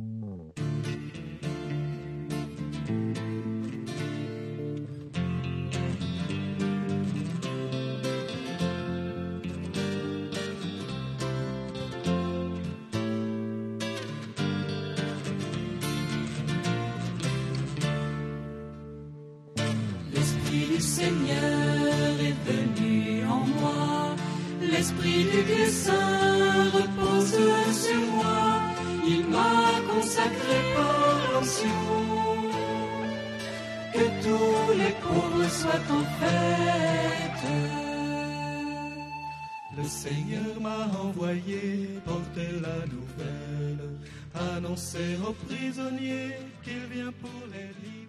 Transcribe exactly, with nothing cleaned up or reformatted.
L'Esprit du Seigneur est venu en moi, l'Esprit du Dieu Saint repose sur moi, il m'a consacré par l'onction, que tous les pauvres soient en fête. Le Seigneur m'a envoyé porter la nouvelle, annoncer aux prisonniers qu'il vient pour les livrer.